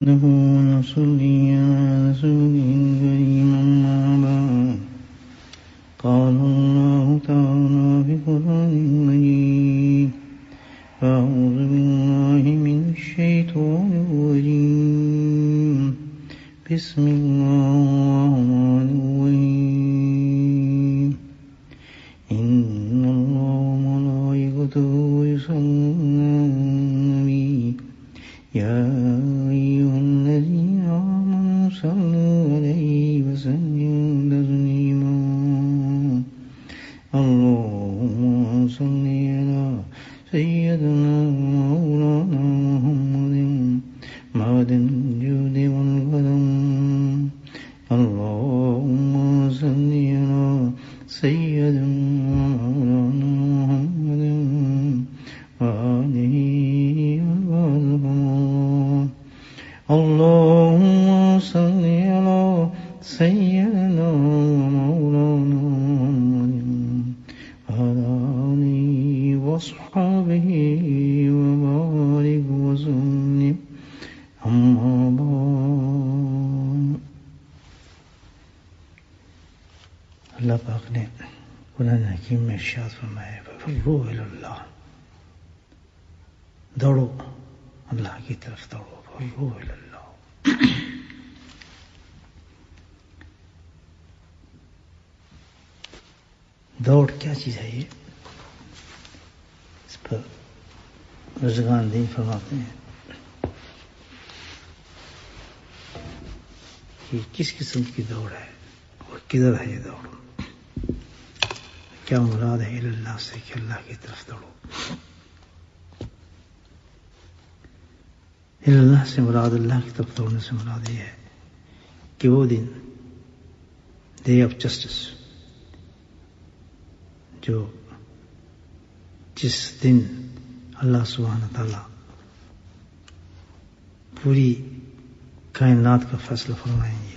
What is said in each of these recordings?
نصلي على رسول كريم أما بعد قال الله تعالى في القرآن المجيد أعوذ بالله من الشيطان الرجيم بسم الله الرحمن الرحيم إن الله وملائكته يصلون على النبي يا أيها الذين آمنوا صلوا عليه وسلموا تسليما اللهم صل على سيدنا مولانا محمد معدن الجود والكرم اللهم صل على سيدنا مولانا محمد وآله وصحبه اللهم صل على سيدنا مولانا محمد وعلى آله وصحبه وبارك وسلم أما بعد. اللہ پاک نے قرآن حکیم میں ارشاد فرمایا فَفِرُّوا إِلَى اللَّهِ، دوڑو اللہ کی طرف دوڑو. فَفِرُّوا إِلَى اللَّهِ. دوڑ کیا چیز ہے یہ؟ اس پر رضوان دین فرماتے ہیں کہ کس قسم کی دوڑ ہے اور کدھر ہے یہ دوڑ. کیا مراد ہے اللہ سے کہ اللہ کی طرف دوڑو. اللہ سے مراد، اللہ کی طرف دوڑنے سے مراد یہ ہے کہ وہ دن ڈے آف جسٹس، جس دن اللہ سبحانہ تعالیٰ پوری کائنات کا فیصلہ فرمائیں گے،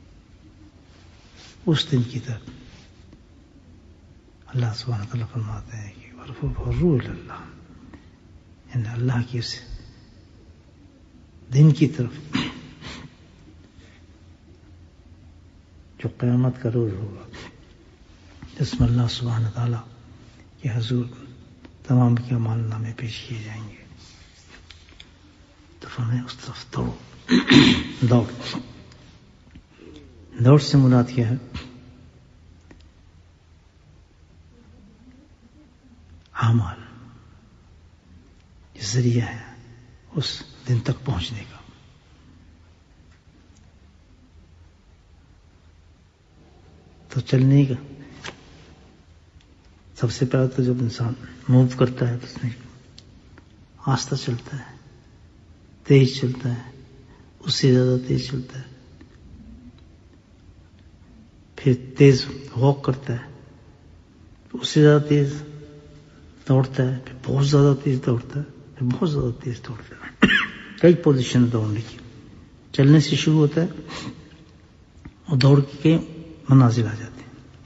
اس دن کی طرف اللہ سبحانہ تعالیٰ فرماتے ہیں کہ فَفِرُّوا إِلَى اللَّهِ، یعنی اللہ کی اس دن کی طرف جو قیامت کا روز ہوگا، جس میں اللہ سبحانہ تعالیٰ کے حضور تمام کے اعمال نامے پیش کیے جائیں گے، تو فرمایا اس طرف دوڑو. دوڑ سے مراد کیا ہے؟ اعمال یہ ذریعہ ہے اس دن تک پہنچنے کا. تو چلنے کا سب سے پہلے تو جب انسان موو کرتا ہے تو اس میں آہستہ چلتا ہے، تیز چلتا ہے، اس سے زیادہ تیز چلتا ہے، پھر تیز واک کرتا ہے، اس سے زیادہ تیز دوڑتا ہے، پھر بہت زیادہ تیز دوڑتا ہے، پھر بہت زیادہ تیز دوڑتا ہے. کئی پوزیشن دوڑنے کی. چلنے سے شروع ہوتا ہے اور دوڑ کے منازل آ جاتے ہیں.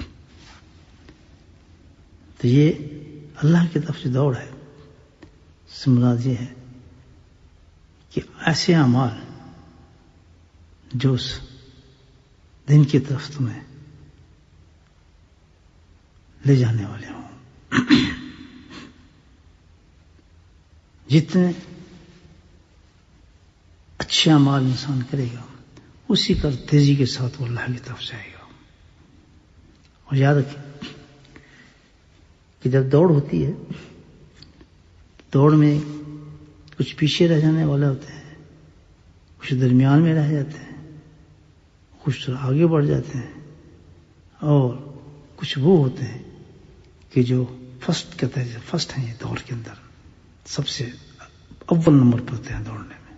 تو یہ اللہ کی طرف سے دوڑ ہے. اس سے مراد یہ ہے کہ ایسے اعمال جو اس دن کی طرف تمہیں لے جانے والے ہوں. جتنے اچھے اعمال انسان کرے گا اسی کا تیزی کے ساتھ وہ اللہ کی طرف جائے گا. اور یاد رکھیں کہ جب دوڑ ہوتی ہے، دوڑ میں کچھ پیچھے رہ جانے والے ہوتے ہیں، کچھ درمیان میں رہ جاتے ہیں، کچھ آگے بڑھ جاتے ہیں، اور کچھ وہ ہوتے ہیں کہ جو فرسٹ ہیں یہ دوڑ کے اندر سب سے اول نمبر پر ہوتے ہیں دوڑنے میں.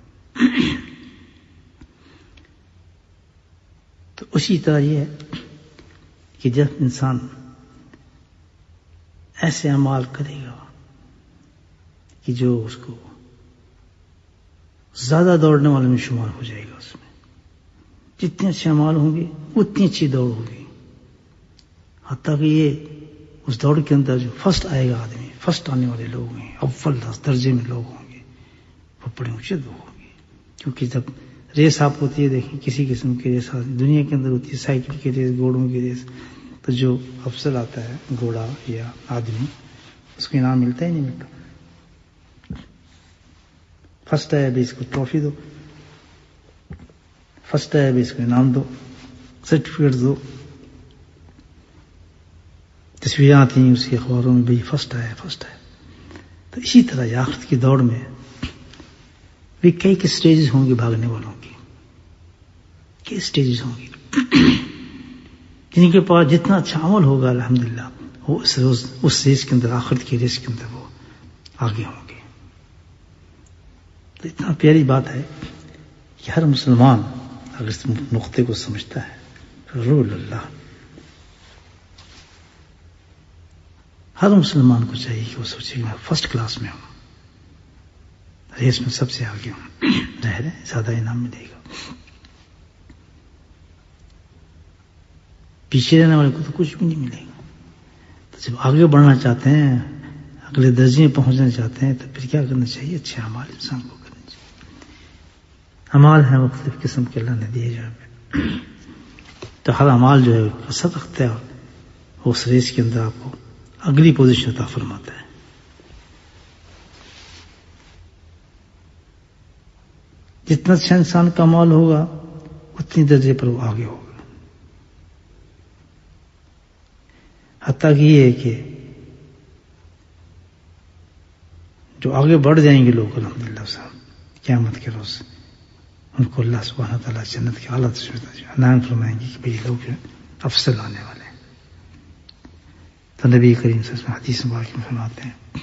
تو اسی طرح یہ ہے کہ جب انسان ایسے اعمال کرے گا کہ جو اس کو زیادہ دوڑنے والے میں شمار ہو جائے گا، اس میں جتنے اچھے اعمال ہوں گے اتنی اچھی دوڑ ہوگی. حتیٰ کہ یہ اس دوڑ کے اندر جو فرسٹ آئے گا آدمی، فرسٹ آنے والے لوگ ہیں، اول درجے میں لوگ ہوں گے، وہ بڑے اونچے لوگ ہوں گے. کیونکہ جب ریس آپ ہوتی ہے دیکھیں، کسی قسم کی ریس دنیا کے اندر ہوتی ہے، سائیکل کی ریس، گھوڑوں کی ریس، تو جو افضل آتا ہے گھوڑا یا آدمی اس کو انعام ملتا ہی نہیں ملتا. فرسٹ ہے ابھی اس کو ٹرافی دو، فرسٹ ہے ابھی اس کو انعام دو، سرٹیفکیٹ دو. تصویریں آتی ہیں اس کی اخباروں میں، بھئی فرسٹ ہے فرسٹ ہے. تو اسی طرح یہ آخرت کی دوڑ میں بھی کئی سٹیجز ہوں گے بھاگنے والوں کی، کئی سٹیجز ہوں گے. جن کے پاس جتنا اچھا عمل ہوگا الحمدللہ وہ اس ریس کے اندر، آخرت کی ریس کے اندر وہ آگے ہوں گے. تو اتنا پیاری بات ہے کہ ہر مسلمان اگر اس نقطے کو سمجھتا ہے، رول اللہ، ہر مسلمان کو چاہیے کہ وہ سوچے کہ میں فرسٹ کلاس میں ہوں، ریس میں سب سے آگے ہوں، ظاہر ہے زیادہ انعام ملے گا. پیچھے رہنے والے کو تو کچھ بھی نہیں ملے گا. تو جب آگے بڑھنا چاہتے ہیں، اگلے درجے میں پہنچنا چاہتے ہیں، تو پھر کیا کرنا چاہیے؟ اچھے اعمال انسان کو کرنے چاہیے. اعمال ہیں مختلف قسم کے اللہ نے دیے جو ہے، تو ہر اعمال جو ہے اثر رکھتا ہے، اس ریس کے اندر آپ کو اگلی پوزیشن عطا فرماتا ہے. جتنا اچھا انسان کا عمل ہوگا اتنی درجے پر وہ آگے ہوگا. حتیٰ کہ یہ ہے کہ جو آگے بڑھ جائیں گے لوگ الحمدللہ صاحب قیامت کے روز، ان کو اللہ سبحانہ تعالیٰ جنت کے اعلیٰ عنایت فرمائیں گے کہ بھئی لوگ افضل آنے والے ہیں. تو نبی کریم صلی اللہ علیہ وسلم حدیث مبارک میں فرماتے ہیں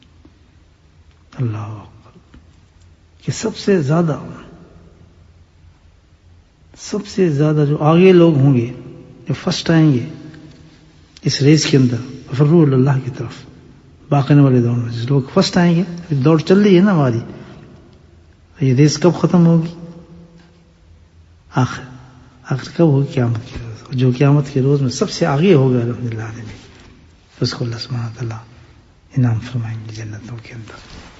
اللہ اکبر کہ سب سے زیادہ جو آگے لوگ ہوں گے، جو فرسٹ آئیں گے اس ریس کے اندر، فرو اللہ کی طرف باقی والے دوڑ میں، جس لوگ فرسٹ آئیں گے، دوڑ چل رہی ہے نا ہماری، یہ ریس کب ختم ہوگی؟ آخر کب ہوگی؟ قیامت کے روز. جو قیامت کے روز میں سب سے آگے ہوگا الحمدللہ عالمین، اس کو اللہ سبحانہ تعالیٰ انعام فرمائیں گے جنتوں کے اندر.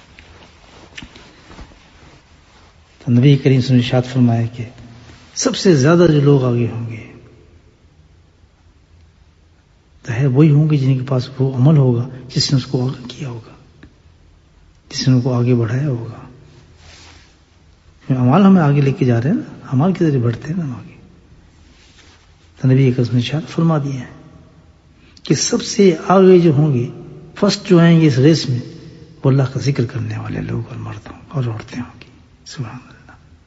تو نبی کریم صلی اللہ علیہ وسلم نے ارشاد فرمایا کہ سب سے زیادہ جو لوگ آگے ہوں گے تو ہے وہی ہوں گے جن کے پاس وہ عمل ہوگا جس نے اس کو آگے کیا ہوگا، جس نے ان کو آگے بڑھایا ہوگا. عمل ہمیں آگے لے کے جا رہے ہیں نا، عمل کے ذریعے بڑھتے ہیں نا ہم آگے. تو نبی کریم نے ارشاد فرما دیا ہے کہ سب سے آگے جو ہوں گے، فرسٹ جو آئیں گے اس ریس میں، وہ اللہ کا ذکر کرنے والے لوگ اور مرد ہوں اور عورتیں ہوں گی. سبحان اللہ.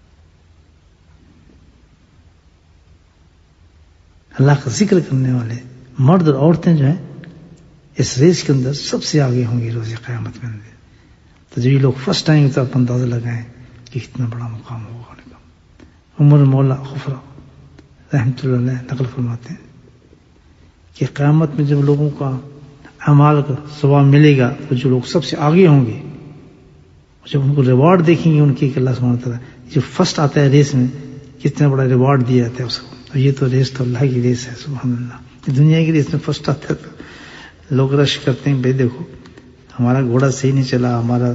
اللہ کا ذکر کرنے والے مرد اور عورتیں جو ہیں اس ریس کے اندر سب سے آگے ہوں گے روز قیامت میں. تو جب یہ لوگ فرسٹ آئیں گے تو آپ اندازہ لگائیں کہ کتنا بڑا مقام ہوگا ان کا. عمر مولا خفرہ رحمۃ اللہ علیہ نقل فرماتے ہیں کہ قیامت میں جب لوگوں کا اعمال کا ثواب ملے گا تو جو لوگ سب سے آگے ہوں گے، جب ان کو ریوارڈ دیکھیں گے ان کی کہ اللہ سبحانہ تعالیٰ جو فرسٹ آتا ہے ریس میں کتنا بڑا ریوارڈ دیا جاتا ہے اس کو. تو یہ تو ریس تو اللہ کی ریس ہے سبحان اللہ. دنیا کی ریس میں فرسٹ آتا ہے تو لوگ رش کرتے ہیں، بھائی دیکھو ہمارا گھوڑا صحیح نہیں چلا، ہمارا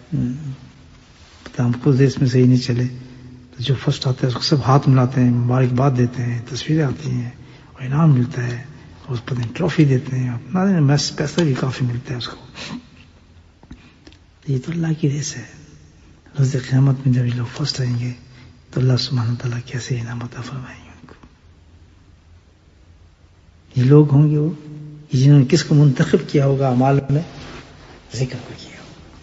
ہم خود ریس میں صحیح نہیں چلے. تو جو فرسٹ آتا ہے اس کو سب ہاتھ ملاتے ہیں، مبارکباد دیتے ہیں، تصویریں آتی ہیں اور انعام ملتا ہے، اور اس پر ٹرافی دیتے ہیں، اپنا پیسہ بھی کافی ملتا ہے اس کو. یہ تو اللہ کی ریس ہے. روز قیامت میں جب یہ لوگ فرسٹ آئیں گے تو اللہ سبحانہ تعالیٰ کیسے انعام عطا فرمائیں گے ان کو. یہ لوگ ہوں گے وہ جنہوں نے کس کو منتخب کیا ہوگا اعمال میں؟ ذکر کو کیا.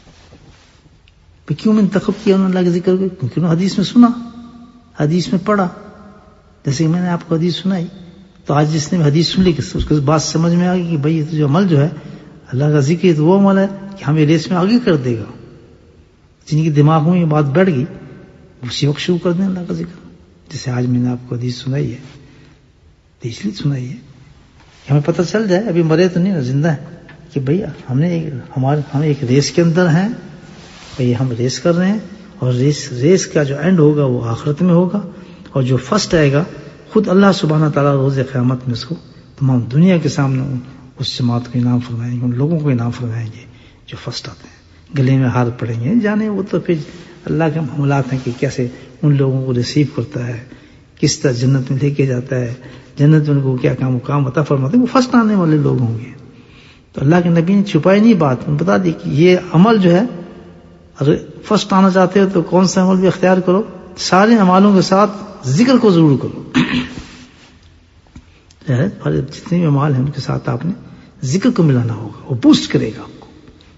کیوں منتخب کیا انہوں نے اللہ کے ذکر کو؟ کیونکہ انہوں نے حدیث میں سنا، حدیث میں پڑھا. جیسے کہ میں نے آپ کو حدیث سنائی، تو آج جس نے حدیث سن لی اس کو بات سمجھ میں آ گئی کہ بھائی یہ جو عمل جو ہے اللہ کا ذکر، تو وہ عمل ہے کہ ہمیں ریس میں آگے کر دے گا. جن کے دماغ میں یہ بات بیٹھ گئی اسی وقت شروع کر دیں اللہ کا ذکر. جیسے آج میں نے آپ کو حدیث سنائی ہے تو اس لیے سنائی ہے کہ ہمیں پتہ چل جائے، ابھی مرے تو نہیں نا، زندہ ہے، کہ بھئی ہم ایک ریس کے اندر ہیں، بھئی ہم ریس کر رہے ہیں، اور ریس کا جو اینڈ ہوگا وہ آخرت میں ہوگا، اور جو فرسٹ آئے گا خود اللہ سبحانہ تعالیٰ روز قیامت میں اس کو تمام دنیا کے سامنے اس جماعت کو انعام فرمائیں گے، ان لوگوں کو انعام فرمائیں گے جو فرسٹ آتے ہیں. گلے میں ہاتھ پڑیں گے، جانے وہ تو پھر اللہ کے معاملات ہیں کہ کیسے ان لوگوں کو ریسیو کرتا ہے، کس طرح جنت میں لے کے جاتا ہے، جنت میں ان کو کیا کیا مقام عطا فرماتا ہے، وہ فرسٹ آنے والے لوگ ہوں گے. تو اللہ کے نبی نے چھپائی نہیں بات، انہوں نے بتا دی کہ یہ عمل جو ہے اگر فرسٹ آنا چاہتے ہو تو کون سا عمل بھی اختیار کرو، سارے اعمالوں کے ساتھ ذکر کو ضرور کرو. جتنے بھی اعمال ہیں ان کے ساتھ آپ نے ذکر کو ملانا ہوگا، وہ بوسٹ کرے گا آپ کو،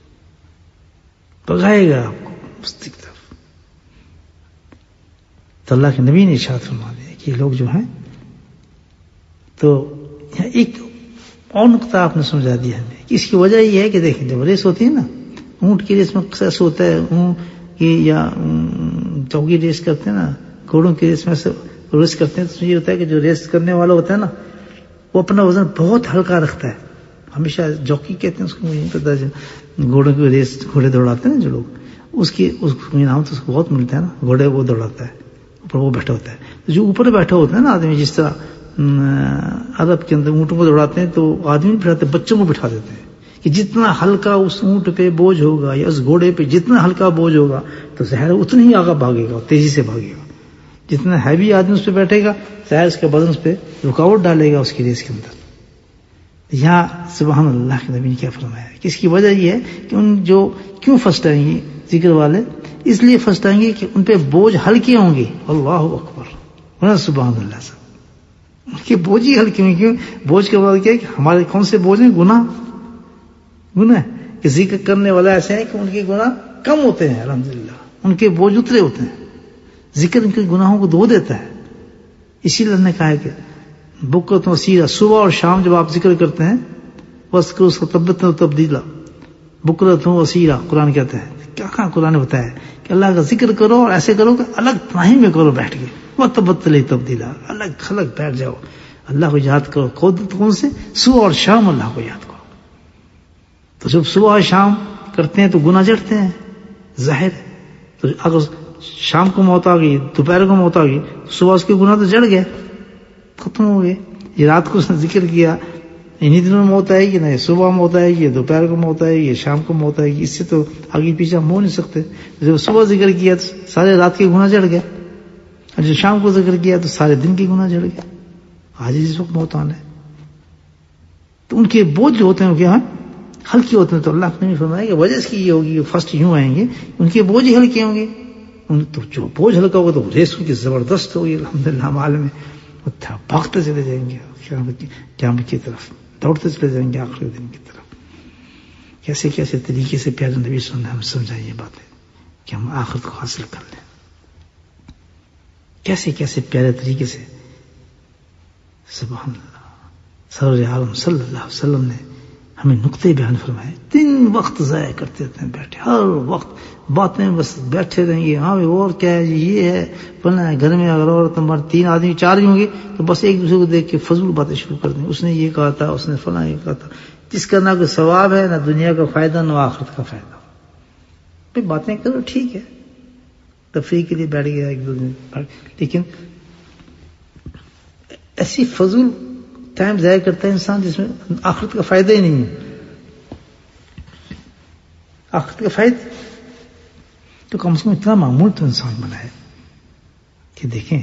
بگائے گا آپ کو اس کی طرف. تو اللہ کے نبی نے ارشاد فرما دیا کہ یہ لوگ جو ہیں، تو یہاں ایک اور نقطہ آپ نے سمجھا دیا ہمیں کہ اس کی وجہ یہ ہے کہ دیکھیں جب ریس ہوتی ہے نا، اونٹ کی ریس میں ایسا ہوتا ہے، اونٹ کی یا چوکی ریس کرتے ہیں نا، گھوڑوں کی ریس میں سے ریس کرتے ہیں، تو یہ ہوتا ہے کہ جو ریس کرنے والا ہوتا ہے نا وہ اپنا وزن بہت ہلکا رکھتا ہے. ہمیشہ جوکی کہتے ہیں اس کو، مجھے نہیں پتا، گھوڑوں کی ریس گھوڑے دوڑاتے ہیں نا جو لوگ، اس کو انعام تو اس کو بہت ملتا ہے نا. گھوڑے وہ دوڑاتا ہے، اوپر وہ بیٹھا ہوتا ہے. جو اوپر بیٹھا ہوتا ہے نا آدمی، جس طرح عرب کے اندر اونٹوں کو دوڑاتے ہیں تو آدمی نہیں بٹھاتے، بچوں کو بٹھا دیتے ہیں کہ جتنا ہلکا اس اونٹ پہ بوجھ ہوگا یا اس گھوڑے پہ جتنا ہلکا بوجھ ہوگا تو ظاہر اتنا ہی آگے بھاگے گا، تیزی سے بھاگے گا. جتنا ہیوی آدمی اس پہ بیٹھے گا ظاہر اس کا بدن اس پہ رکاوٹ ڈالے گا اس کی ریس کے اندر. یہاں سبحان اللہ کے نبی نے کیا فرمایا کہ اس کی وجہ یہ ہے کہ ان جو کیوں فرسٹ آئیں گے ذکر والے، اس لیے فرسٹ آئیں گے کہ ان پہ بوجھ ہلکے ہوں گے. اللہ اکبر، سبحان اللہ سے ان کے بوجھ ہی ہلکے ہوں گے. کیوں؟ بوجھ کے بعد کیا ہے کہ ہمارے کون سے بوجھ ہیں؟ گناہ کہ ذکر کرنے والا ایسے ہیں کہ ان کے گناہ کم ہوتے ہیں، الحمدللہ ان کے بوجھ اترے ہوتے ہیں. ذکر ان کے گناہوں کو دھو دیتا ہے. اسی لیے اللہ نے کہا ہے کہ بکرۃ و اصیلا، صبح اور شام جب آپ ذکر کرتے ہیں وذکر اس کو تبت و تبدیلا، بکرۃ و اصیلا قرآن کہتا ہے. کیا کہا قرآن نے بتایا کہ اللہ کا ذکر کرو اور ایسے کرو کہ الگ ٹائم میں کرو بیٹھ کے، وہ تبتل تبدیلا، الگ خلق بیٹھ جاؤ، اللہ کو یاد کرو. کون سے؟ صبح اور شام اللہ کو یاد کرو. تو جب صبح اور شام کرتے ہیں تو گناہ جڑتے ہیں ظاہر. تو اگر شام کو موت آ گئی، دوپہر کو موت آ گئی، صبح اس کے گناہ تو جڑ گئے، ختم ہو گئے. یہ رات کو اس نے ذکر کیا، انہی دنوں میں موت آئے گی، نہ صبح موت آئے گی، دوپہر کو موت آئے گی، شام کو موت آئے گی. اس سے تو آگے پیچھے ہم ہو نہیں سکتے. جب صبح ذکر کیا تو سارے رات کے گناہ جڑ گئے، اور جب شام کو ذکر کیا تو سارے دن کے گناہ جڑ گئے. آج جس وقت موت آنا ہے تو ان کے بوجھ جو ہوتے ہیں کیا ہلکے ہوتے ہیں. تو اللہ نے فرمایا کہ وجہ اس کی یہ ہوگی کہ فرسٹ یوں آئیں گے، ان کے بوجھ ہی ہلکے ہوں گے. تو جو بوجھ ہلکا ہوگا تو ریس ان کی زبردست ہوگی. الحمدللہ عالم میں بھاگتے چلے جائیں گے قیامت کی طرف، دوڑتے چلے جائیں گے آخری دن کی طرف. کیسے کیسے طریقے سے پیارے نبی صلی اللہ علیہ وسلم نے ہم سمجھائی یہ باتیں کہ ہم آخرت کو حاصل کر لیں. کیسے کیسے پیارے طریقے سے سبحان اللہ سرور عالم صلی اللہ علیہ وسلم نے ہمیں نقطے بیان فرمائے. 3 وقت ضائع کرتے رہتے ہیں بیٹھے، ہر وقت باتیں بس بیٹھے رہیں گے. ہاں اور کیا ہے جی، یہ ہے بنا ہے. گھر میں اگر عورت مرد 3 آدمی 4 بھی ہوں گے تو بس ایک دوسرے کو دیکھ کے فضول باتیں شروع کر دیں. اس نے یہ کہا تھا، اس نے فلاں یہ کہا تھا، جس کا نہ کوئی ثواب ہے، نہ دنیا کا فائدہ، نہ آخرت کا فائدہ. بھائی باتیں کرو ٹھیک ہے، تفریح کے لیے بیٹھ گیا ایک دو دن، لیکن ایسی فضول ٹائم ضائع کرتا ہے انسان جس میں آخرت کا فائدہ ہی نہیں ہے. آخرت کا فائدہ تو کم سے کم اتنا معمول تو انسان بنا ہے کہ دیکھیں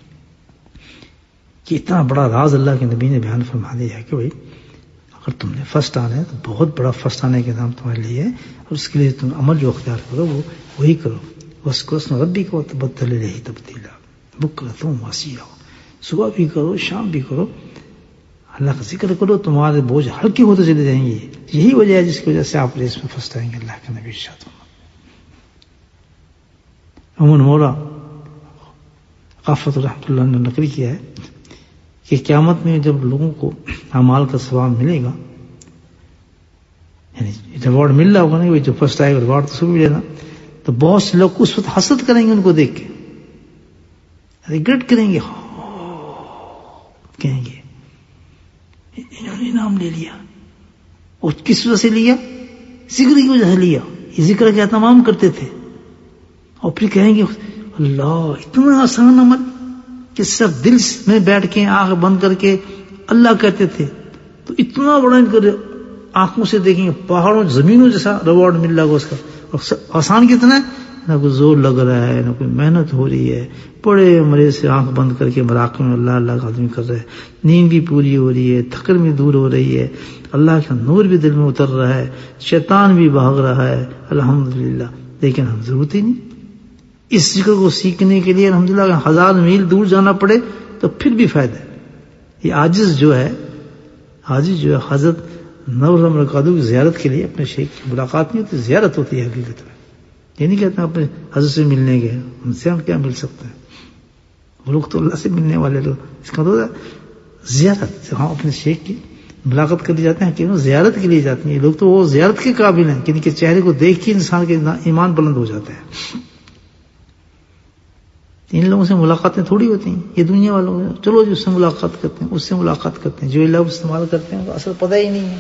کہ اتنا بڑا راز اللہ کے نبی نے بیان فرما دیا ہے کہ بھائی اگر تم نے فرسٹ آنا ہے تو بہت بڑا فرسٹ آنے کے نام تمہارے لیے ہے، اور اس کے لیے تم عمل جو اختیار کرو وہ وہی کرو. بس کرسن ربی کو تبدل رہی تبدیلا بکرۃ و اصیلا، صبح بھی کرو شام بھی کرو، اللہ کا ذکر کرو، تمہارے بوجھ ہلکے ہوتے چلے جائیں گے. یہی وجہ ہے جس کی وجہ سے آپ ریس میں فرسٹ آئیں گے. اللہ کے نبی ارشاد عموماً مولا غافت رحمۃ اللہ نے نقل کیا ہے کہ قیامت میں جب لوگوں کو اعمال کا ثواب ملے گا، یعنی ریوارڈ مل رہا ہوگا نا، جو فرسٹ آئے گا ریوارڈ تو سب ملے گا، تو بہت سے لوگ اس وقت حسد کریں گے ان کو دیکھ کے، ریگریٹ کریں گے، کہیں گے انہوں نے انعام لے لیا. اور کس وجہ سے لیا؟ ذکر کی وجہ سے لیا. یہ ذکر کا اہتمام کرتے تھے، اور پھر کہیں گے اللہ اتنا آسان عمل کہ صرف دل میں بیٹھ کے آنکھ بند کر کے اللہ کہتے تھے، تو اتنا بڑا ان کو آنکھوں سے دیکھیں گے پہاڑوں زمینوں جیسا ریوارڈ مل رہا ہوگا اس کا. اور آسان کتنا ہے نہ کوئی زور لگ رہا ہے، نہ کوئی محنت ہو رہی ہے، بڑے عمرے سے آنکھ بند کر کے مراقبے میں اللہ اللہ کا آدمی کر رہا ہے، نیند بھی پوری ہو رہی ہے، تھکن بھی دور ہو رہی ہے، اللہ کا نور بھی دل میں اتر رہا ہے، شیطان بھی بھاگ رہا ہے، الحمدللہ. لیکن ہم ضرورت ہی نہیں. اس ذکر کو سیکھنے کے لیے الحمدللہ 1000 میل دور جانا پڑے تو پھر بھی فائدہ ہے. یہ عاجز جو ہے حضرت نور القادو کی زیارت کے لیے اپنے شیخ کی ملاقات نہیں ہوتی، زیارت ہوتی ہے. حقیقت میں یہ نہیں کہتے اپنے حضرت سے ملنے گئے، ان سے ہم کیا مل سکتے ہیں؟ وہ لوگ تو اللہ سے ملنے والے لوگ. اس کا تو زیارت، ہم اپنے شیخ کی ملاقات کر لی جاتے ہیں کہ وہ زیارت کے لیے جاتے ہیں. یہ لوگ تو وہ زیارت کے قابل ہیں کہ ان کے چہرے کو دیکھ کے انسان کے ایمان بلند ہو جاتا ہے. ان لوگوں سے ملاقاتیں تھوڑی ہوتی ہیں، یہ دنیا والوں سے چلو جی اس سے ملاقات کرتے ہیں، اس سے ملاقات کرتے ہیں. جو لفظ استعمال کرتے ہیں تو اصل پتہ ہی نہیں ہے.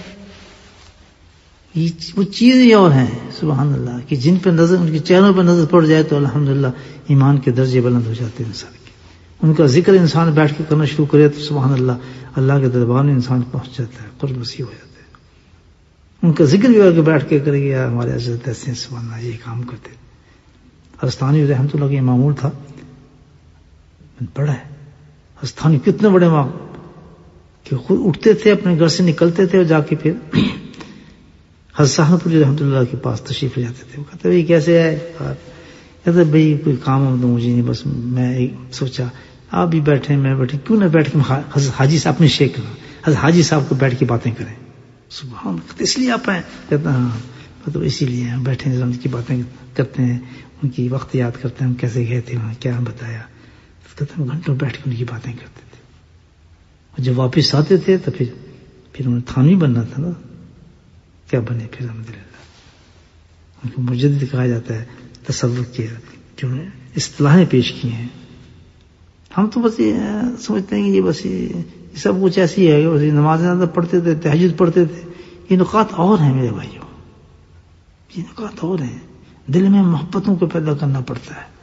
وہ چیزیں اور ہیں سبحان اللہ کہ جن پہ نظر، ان کے چہروں پہ نظر پڑ جائے تو الحمدللہ ایمان کے درجے بلند ہو جاتے ہیں انسان کے. ان کا ذکر انسان بیٹھ کے کرنا شروع کرے تو سبحان اللہ کے دربار میں انسان پہنچ جاتا ہے، قرب نصیب ہو جاتا ہے. ان کا ذکر بھی اگر بیٹھ کے کرے گا، ہمارے حضرت ایسے ہیں سبحان اللہ یہ کام کرتے. حضرتانی رحمۃ اللہ کا معمول تھا، بڑا ہے حضرتانی، کتنے بڑے ماں کہ خود اٹھتے تھے اپنے گھر سے نکلتے تھے اور جا کے پھر حضرت صاحب پوری رحمۃ اللہ کے پاس تشریف لے جاتے تھے. وہ کہتے بھائی کیسے آئے؟ کہتے بھائی کوئی کام ہو تو مجھے نہیں، بس میں سوچا آپ بھی بیٹھے میں بیٹھے، کیوں نہ بیٹھ کے حضرت حاجی صاحب اپنے شیخ حضرت حاجی صاحب کو بیٹھ کے باتیں کریں. سبحان اللہ، اس لیے آپ آئے؟ کہتا ہاں مطلب اسی لیے ہم بیٹھے ہیں، ان کی باتیں کرتے ہیں، ان کی وقت یاد کرتے ہیں، ہم کیسے گئے تھے وہاں، کیا بتایا. کہتے ہیں گھنٹوں بیٹھ کے ان کی باتیں کرتے تھے. اور جب واپس آتے تھے تو پھر انہیں تھانوی بننا تھا نا، کیا بنے پھر الحمدللہ. ان کو مجدد کہا جاتا ہے تصوف کے جو اصطلاحیں پیش کی ہیں. ہم تو بس یہ سمجھتے ہیں کہ یہ بس یہ سب کچھ ایسی ہے، بس نماز زیادہ پڑھتے تھے، تہجد پڑھتے تھے. یہ نکات اور ہیں میرے بھائیوں، یہ نکات اور ہیں. دل میں محبتوں کو پیدا کرنا پڑتا ہے،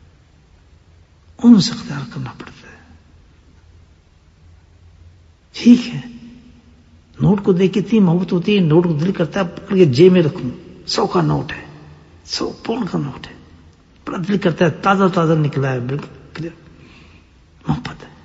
ان سے اختیار کرنا پڑتا ہے. ٹھیک ہے نوٹ کو دیکھ کے اتنی محبت ہوتی ہے، نوٹ کو دل کرتا ہے پکڑ کے جیب میں رکھوں. 100 کا نوٹ ہے، 100 پاؤنڈ کا نوٹ ہے، بڑا دل کرتا ہے، تازہ تازہ نکلا ہے، بالکل محبت ہے.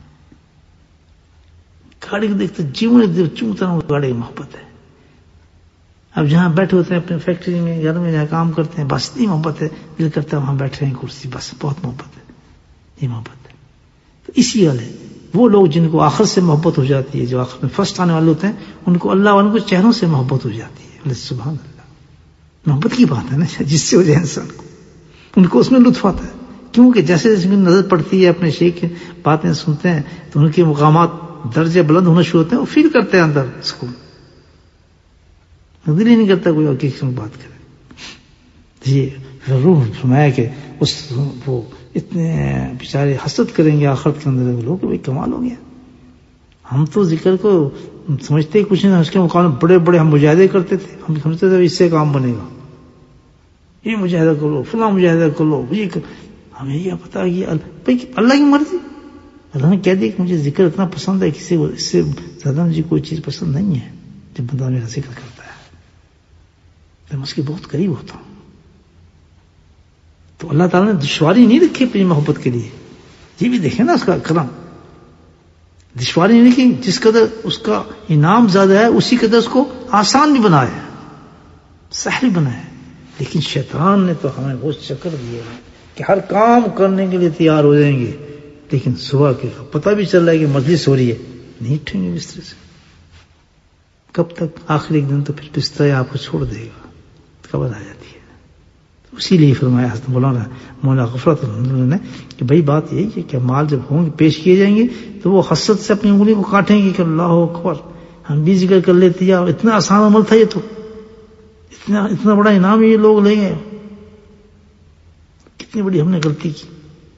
گاڑی کو دیکھتے جیون چومتا ہوں، گاڑی محبت ہے. اب جہاں بیٹھے ہوتے ہیں اپنے فیکٹری میں، گھر میں جہاں کام کرتے ہیں، بس اتنی محبت ہے، دل کرتا ہے وہاں بیٹھ رہے ہیں کرسی، بس بہت محبت ہے. یہ محبت ہے. تو اسی حال ہے وہ لوگ جن کو آخر سے محبت ہو جاتی ہے، جو آخر میں فرسٹ آنے والے ہوتے ہیں، ان کو اللہ والوں کو چہروں سے محبت ہو جاتی ہے. سبحان اللہ، محبت کی بات ہے نا، جس سے ہو جائے انسان کو، ان کو اس میں لطف آتا ہے. کیونکہ جیسے جیسے نظر پڑتی ہے، اپنے شیخ کی باتیں سنتے ہیں تو ان کے مقامات درجے بلند ہونا شروع ہوتے ہیں، وہ فیل کرتے ہیں اندر اس کو. دل ہی نہیں کرتا کوئی اور کسی میں بات کرے. یہ روح فرمایا کہ اس وہ اتنے بیچارے حسرت کریں گے آخرت کے اندر لوگ، بھائی کمال ہو گیا. ہم تو ذکر کو سمجھتے ہی کچھ نہیں، اس کے مقابلے بڑے بڑے ہم مجاہدے کرتے تھے. ہم سمجھتے تھے اس سے کام بنے گا، یہ مجاہدہ کر لو، فلاں مجاہدہ کر لو. ہمیں یہ پتا کہ اللہ کی مرضی. اللہ نے کہہ دیا کہ مجھے ذکر اتنا پسند ہے، کسی کو اس سے زیادہ مجھے کوئی چیز پسند نہیں ہے. جب بندہ میرا ذکر کرتا ہے تو میں اس کے بہت قریب ہوتا ہوں. تو اللہ تعالیٰ نے دشواری نہیں رکھی اپنی محبت کے لیے. یہ بھی دیکھیں نا اس کا کرم، دشواری نہیں رکھی. جس قدر اس کا انعام زیادہ ہے اسی قدر اس کو آسان بھی بنایا، سہل بنایا. لیکن شیطان نے تو ہمیں وہ چکر دیا کہ ہر کام کرنے کے لیے تیار ہو جائیں گے، لیکن صبح کے پتہ بھی چل رہا ہے کہ مجلس ہو رہی ہے، نہیں اٹھیں گے بستر سے. کب تک؟ آخر ایک دن تو پھر بستر آپ کو چھوڑ دے گا، خبر آ جاتی ہے. اسی لیے فرمایا حضرت مولانا غفرت نے کہ بھائی بات یہی ہے کہ مال جب ہوں گے پیش کیے جائیں گے تو وہ حسرت سے اپنی انگلی کو کاٹیں گے کہ اللہ اکبر ہم بھی ذکر کر لیتے ہیں، اور اتنا آسان عمل تھا، یہ تو اتنا بڑا انعام یہ لوگ لے گئے، کتنی بڑی ہم نے غلطی کی.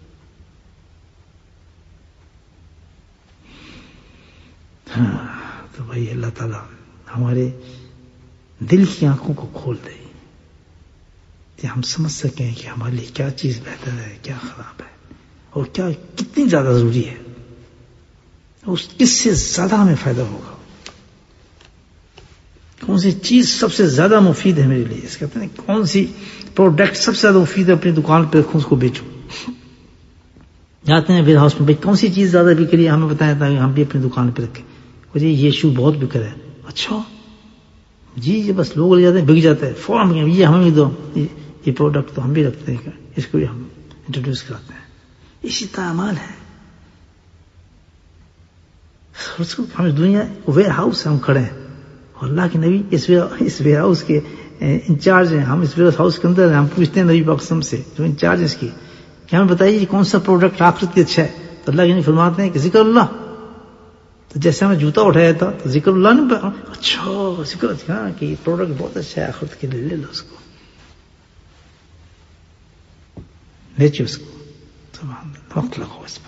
ہاں تو بھائی اللہ تعالیٰ ہمارے دل کی آنکھوں کو کھول دے کہ ہم سمجھ سکیں کہ ہمارے لیے کیا چیز بہتر ہے، کیا خراب ہے، اور کیا کتنی زیادہ ضروری ہے، اس کس سے زیادہ ہمیں فائدہ ہوگا، کون سی چیز سب سے زیادہ مفید ہے میرے لیے، اس کہتے ہیں کون سی پروڈکٹ سب سے زیادہ مفید ہے، اپنی دکان پہ رکھوں، اس کو بیچوں. جاتے ہیں ویئر ہاؤس میں، بھائی کون سی چیز زیادہ بک رہی ہے ہمیں بتائیں تاکہ ہم بھی اپنی دکان پہ رکھیں. جی یہ شو بہت بک رہا ہے. اچھا جی یہ بس لوگ لے جاتے ہیں، بک جاتا ہے فوراً، یہ ہمیں بھی دو، یہ پروڈکٹ تو ہم بھی رکھتے ہیں، اس کو بھی ہم انٹروڈیوس کراتے ہیں. اسی طرح اعمال ہے. ہم دنیا ویئر ہاؤس ہم کھڑے ہیں، اور اللہ کے نبی اس ویئر ہاؤس کے انچارج ہیں. ہم اس ویئر ہاؤس کے اندر ہیں، ہم پوچھتے ہیں نبی پاک سے جو انچارج ہے اس کی کہ ہمیں بتائیے کون سا پروڈکٹ آخرت کے اچھا ہے. تو اللہ کے نبی فرماتے ہیں کہ ذکر اللہ. تو جیسے ہمیں جوتا اٹھایا تھا تو ذکر اللہ نے اچھا ذکر تھا کہ یہ پروڈکٹ بہت اچھا ہے آخرت کے لیے، لے لو اس کو، بیچو اس کو. سبحان اللہ، وقت لگاؤ اس پر.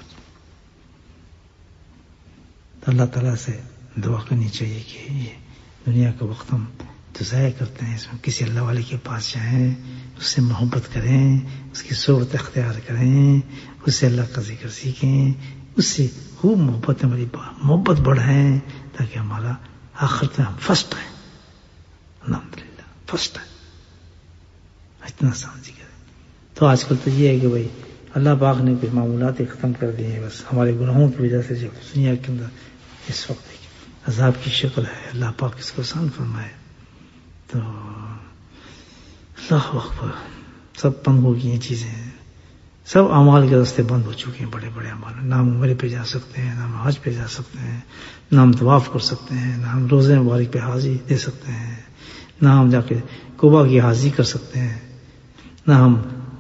تو اللہ تعالیٰ سے دعا کرنی چاہیے کہ یہ دنیا کا وقت ہم جو ضائع کرتے ہیں اس میں کسی اللہ والے کے پاس جائیں، اس سے محبت کریں، اس کی صورت اختیار کریں، اس سے اللہ کا ذکر سیکھیں، اس سے خوب محبت ہماری محبت بڑھائیں تاکہ ہمارا آخرت میں ہم فرسٹ ہیں. الحمدللہ فرسٹ ہے. اتنا سمجھ گئے. تو آج کل تو یہ ہے کہ بھائی اللہ پاک نے کچھ معمولات ختم کر دی ہیں، بس ہمارے گناہوں کی وجہ سے جو دنیا کے اندر اس وقت عذاب کی شکل ہے. اللہ پاک اس کو آسان فرمائے. تو اللہ اکبر، سب بند ہو گئی ہیں چیزیں، سب اعمال کے راستے بند ہو چکے ہیں. بڑے بڑے اعمال، نہ ہم عمرے پہ جا سکتے ہیں، نہ ہم حج پہ جا سکتے ہیں، نہ ہم طواف کر سکتے ہیں، نہ ہم روزے مبارک پہ حاضری دے سکتے ہیں، نہ ہم جا کے کوبا کی حاضری کر سکتے ہیں، نہ ہم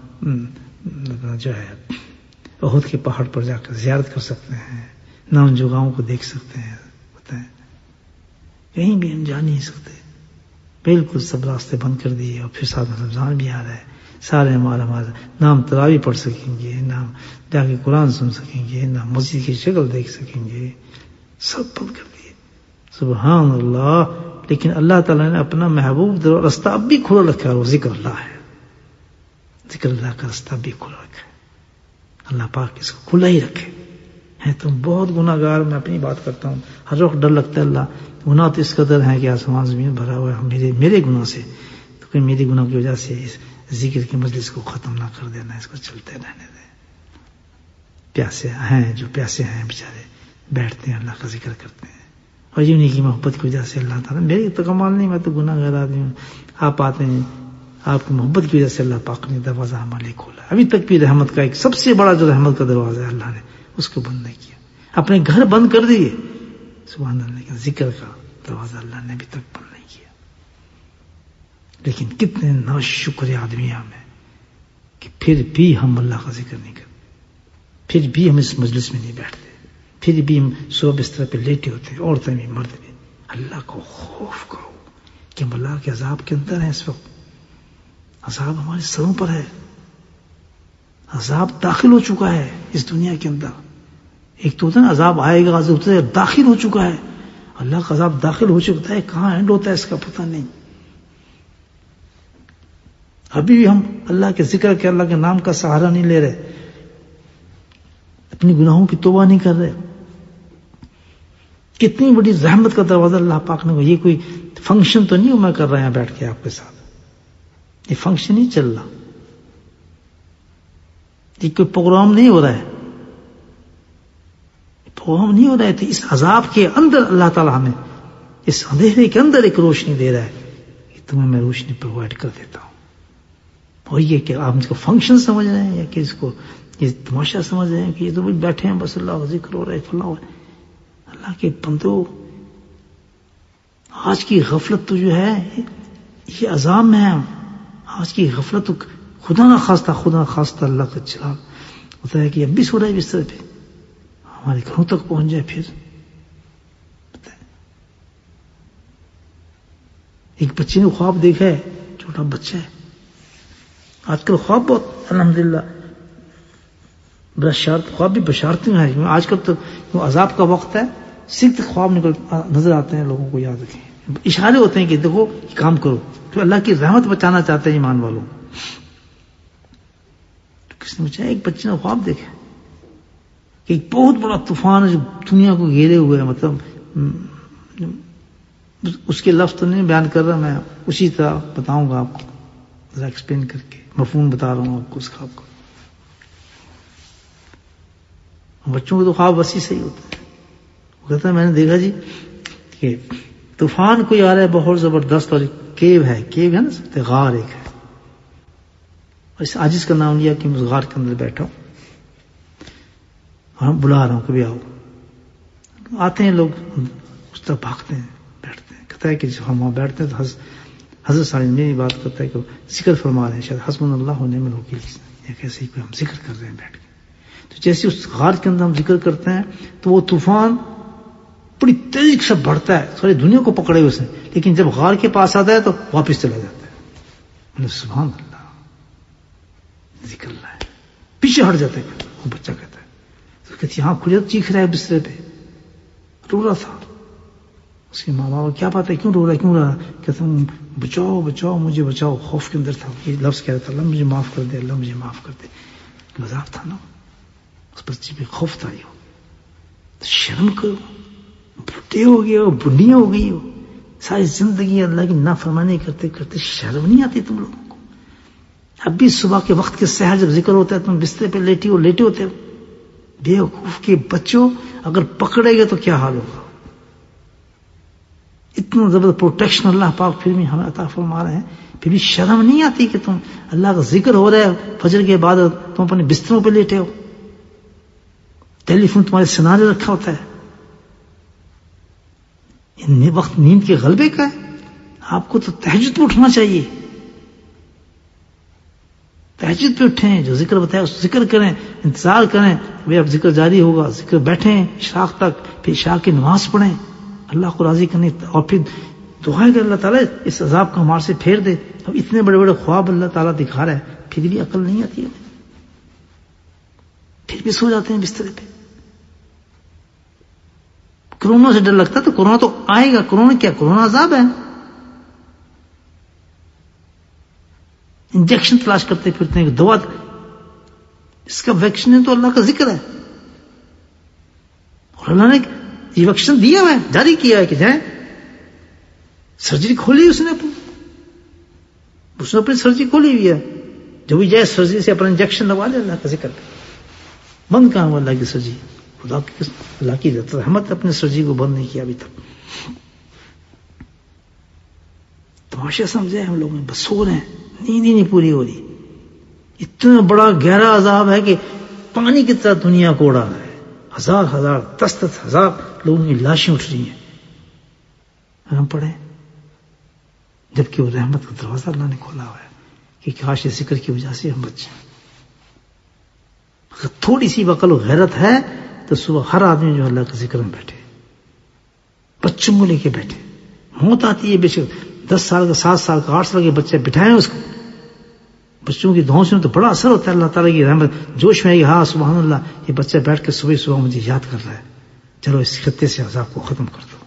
جو ہے احد کے پہاڑ پر جا کر زیارت کر سکتے ہیں، نہ ان جگہوں کو دیکھ سکتے ہیں. بتائیں کہیں بھی ہم جا نہیں سکتے. بالکل سب راستے بند کر دیے. اور پھر ساتھ رمضان بھی آ رہا ہے، سارے ہمارا نہ ہم تراویح پڑھ سکیں گے، نہ ہم جا کے قرآن سن سکیں گے، نہ مسجد کی شکل دیکھ سکیں گے، سب بند کر دیے. سبحان اللہ. لیکن اللہ تعالیٰ نے اپنا محبوب راستہ اب بھی کھلا رکھا ہے، وہ ذکر اللہ ہے. ذکر اللہ کا راستہ بھی کھلا رکھا ہے. اللہ پاک اس کو کھلا ہی رکھے. ہے تم بہت گناہ گار، میں اپنی بات کرتا ہوں، ہر وقت ڈر لگتا ہے. اللہ گناہ تو اس قدر ہے کہ آسمان زمین بھرا ہوا ہے میرے گناہ سے، تو کوئی میری گناہ کی وجہ سے اس ذکر کی مجلس کو ختم نہ کر دینا، اس کو چلتے رہنے دیں. پیاسے ہیں جو پیاسے ہیں بیچارے بیٹھتے ہیں، اللہ کا ذکر کرتے ہیں، اور یہ انہیں کی محبت کی وجہ سے اللہ تعالیٰ، میری تو کمال نہیں، میں تو گناہ گار آدمی ہوں، آپ آتے ہیں، آپ کی محبت کی وجہ سے اللہ پاک نے دروازہ ہمارے لیے کھولا. ابھی تک بھی رحمت کا ایک سب سے بڑا جو رحمت کا دروازہ ہے اللہ نے اس کو بند نہیں کیا. اپنے گھر بند کر دیے، سبحان اللہ، کا ذکر کا دروازہ اللہ نے ابھی تک بند نہیں کیا. لیکن کتنے ناشکر آدمی ہمیں کہ پھر بھی ہم اللہ کا ذکر نہیں کرتے، پھر بھی ہم اس مجلس میں نہیں بیٹھتے، پھر بھی ہم صبح بستر پہ لیٹے ہوتے ہیں، عورتیں بھی مرد بھی. اللہ کو خوف کرو کہ ہم اللہ کے عذاب کے اندر ہیں. اس وقت عذاب ہمارے سروں پر ہے، عذاب داخل ہو چکا ہے اس دنیا کے اندر. ایک تو ہوتا ہے نا عذاب آئے گا، عذاب داخل ہو چکا ہے. اللہ کا عذاب داخل ہو چکا ہے، کہاں اینڈ ہوتا ہے اس کا پتہ نہیں. ابھی بھی ہم اللہ کے ذکر کے، اللہ کے نام کا سہارا نہیں لے رہے، اپنی گناہوں کی توبہ نہیں کر رہے. کتنی بڑی رحمت کا دروازہ اللہ پاک نے. یہ کوئی فنکشن تو نہیں ہوں میں کر رہا ہوں بیٹھ کے آپ کے ساتھ، یہ فنکشن نہیں چل رہا، یہ کوئی پروگرام نہیں ہو رہا ہے، پروگرام نہیں ہو رہا ہے. اس عذاب کے اندر اللہ تعالیٰ ہمیں اس اندھیرے کے اندر ایک روشنی دے رہا ہے کہ تمہیں میں روشنی پرووائڈ کر دیتا ہوں. اور یہ کہ آپ اس کو فنکشن سمجھ رہے ہیں یا کہ اس کو یہ تماشا سمجھ رہے ہیں کہ یہ تو بھی بیٹھے ہیں بس اللہ کا ذکر ہو رہا ہے فلاں ہو رہا ہے. اللہ کے بندو، آج کی غفلت تو جو ہے یہ عذاب میں ہے. آج کی غفلت تو خدا نہ خواستہ اللہ کا چراغ ہوتا ہے کہ اب بھی سو رہا ہے بستر پہ، ہمارے گھروں تک پہنچ جائے. پھر ایک بچے نے خواب دیکھا ہے، چھوٹا بچہ ہے. آج کل خواب بہت الحمدللہ بشارت، خواب بھی بشارتیں ہیں. آج کل تو عذاب کا وقت ہے، صرف خواب نظر آتے ہیں لوگوں کو. یاد رکھیں، اشارے ہوتے ہیں کہ دیکھو یہ کام کرو، تو اللہ کی رحمت بچانا چاہتے ہیں ایمان والوں. کس نے بچایا؟ ایک بچے نے خواب دیکھا کہ ایک بہت بڑا طوفان ہے جو دنیا کو گھیرے ہوئے ہے، مطلب اس کے لفظ تو نہیں بیان کر رہا، میں اسی طرح بتاؤں گا آپ کو، ذرا ایکسپلین کر کے مفہوم بتا رہا ہوں آپ کو اس خواب کو. بچوں کو تو خواب وسیع سے ہی ہوتا ہے. وہ کہتا ہے میں نے دیکھا جی کہ طوفان کوئی آ رہا ہے بہت زبردست، اور کیو ہے نا، غار ایک ہے، اس عاجز کا نام لیا کہ میں اس غار کے اندر بیٹھا ہوں اور ہم بلا رہا ہوں کبھی آؤ. آتے ہیں لوگ، اس طرح بھاگتے ہیں، بیٹھتے ہیں. کہتا ہے کہ جب ہم وہاں بیٹھتے ہیں تو حضرت صاحب میری بات کرتا ہے کہ ذکر فرما رہے ہیں، شاید حسبنا اللہ و نعم الوکیل، یا کیسے ہی کوئی ہم ذکر کر رہے ہیں بیٹھ کے. تو جیسے اس غار کے اندر ہم ذکر کرتے ہیں تو وہ طوفان بڑی تیزی سے بڑھتا ہے، ساری دنیا کو پکڑے اس نے، لیکن جب غار کے پاس آتا ہے تو واپس چلا جاتا ہے. سبحان اللہ، ذکر اللہ ہے. پیچھے ہٹ جاتا ہے. وہ بچہ کہتا ہے، تو کہتی ہاں کھل جاتا، چیخ رہا ہے بسترے پہ، رو رہا تھا. اس کے ماں باپ کیا بات ہے، کیوں رو رہا؟ کہتا ہوں بچاؤ بچاؤ مجھے بچاؤ. خوف کے اندر تھا، یہ لفظ کہہ رہا تھا، اللہ مجھے معاف کر دے، اللہ مجھے معاف کر دے. مذاق تھا نا، اس بچے پہ خوف تھا. یہ شرم کرو، بڈھے ہو گئے ہو، بڈھیاں ہو گئی ہو، ساری زندگی اللہ کی نافرمانی کرتے کرتے شرم نہیں آتی تم لوگوں کو؟ اب بھی صبح کے وقت کے سحر جب ذکر ہوتا ہے تم بسترے پہ لیٹے ہوتے ہو. بے وقوف کے بچوں، اگر پکڑے گے تو کیا حال ہوگا؟ اتنا زبردست پروٹیکشن اللہ پاک پھر بھی ہمیں عطا فرما رہے ہیں، پھر بھی شرم نہیں آتی کہ تم اللہ کا ذکر ہو رہا ہے فجر کے بعد تم اپنے بستروں پہ لیٹے ہو، ٹیلی فون تمہارے سنارے رکھا ہوتا ہے. وقت نیند کے غلبے کا ہے. آپ کو تو تہجد پہ اٹھنا چاہیے، تہجد پہ اٹھیں، جو ذکر بتایا اس ذکر کریں، انتظار کریں بھئی اب ذکر جاری ہوگا، ذکر بیٹھیں عشاق تک، پھر عشاء کی نماز پڑھیں اللہ کو راضی کرنے، اور پھر دعا کہ اللہ تعالیٰ اس عذاب کو ہمارے سے پھیر دے. اب اتنے بڑے بڑے خواب اللہ تعالیٰ دکھا رہا ہے، پھر بھی عقل نہیں آتی ہے، پھر بھی سو جاتے ہیں بسترے پہ. کرونا سے ڈر لگتا ہے تو کرونا تو آئے گا. کرونا کیا؟ کرونا عذاب ہے. انجیکشن تلاش کرتے پھرتے ہیں، دوا، اس کا ویکسین تو اللہ کا ذکر ہے، اور اللہ نے یہ ویکسین دیا ہے، جاری کیا ہے کہ جائیں. سرجری کھولی اس نے اپنی سرجری کھولی ہوئی ہے، جو بھی جائے سرجری سے اپنا انجیکشن لگوا لے. اللہ کا ذکر بند کہاں ہوا اللہ کی سرجری؟ خدا کی اللہ کی رحمت اپنے سرجری کو بند نہیں کیا ابھی تک. تماشا سمجھے ہم لوگ بس سو رہے ہیں، نیند ہی نہیں پوری ہو رہی. اتنا بڑا گہرا عذاب ہے کہ پانی کی طرح دنیا کو اڑا ہے. ہزار 10,000 لوگوں کی لاشیں اٹھ رہی ہیں. ہم پڑھیں جبکہ وہ رحمت کا دروازہ اللہ نے کھولا ہوا ہے کہ کاش ذکر کی وجہ سے ہم بچیں. اگر تھوڑی سی عقل و غیرت ہے تو صبح ہر آدمی جو اللہ کے ذکر میں بیٹھے، بچوں کو لے کے بیٹھے. موت آتی ہے بے شک، 10 سال کا 7 سال کا 8 سال کے بچے بٹھائیں اس کو. بچوں کی دعاؤں سے تو بڑا اثر ہوتا ہے. اللہ تعالیٰ کی رحمت جوش میں آئی، ہاں سبحان اللہ، یہ بچہ بیٹھ کے صبح مجھے یاد کر رہا ہے، چلو اس خطے سے عذاب کو ختم کر دو.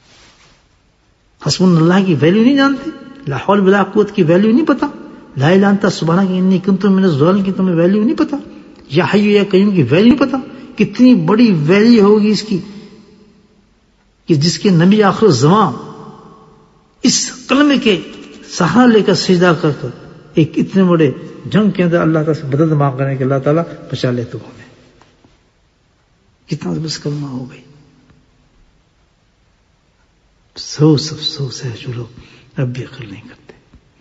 حسبنا اللہ کی ویلیو نہیں جانتے، لا حول ولا قوت کی ویلیو نہیں پتا، لا الہ الا انت سبحانک انی کنت من الظالمین کی تمہیں ویلیو نہیں پتا، یا حی یا قیوم کی ویلیو نہیں پتا. کتنی بڑی ویلیو ہوگی اس کی کہ جس کے نبی آخر الزمان اس کلمے کے سہارا لے کر سجدہ کر کر ایک اتنے بڑے جنگ کے اندر اللہ تعالیٰ سے مدد مانگ کرنے کہ اللہ تعالیٰ بچا لے تو ہمیں. کتنا بس کلمہ ہو گئی. افسوس ہے جو لوگ اب بھی عقل نہیں کرتے.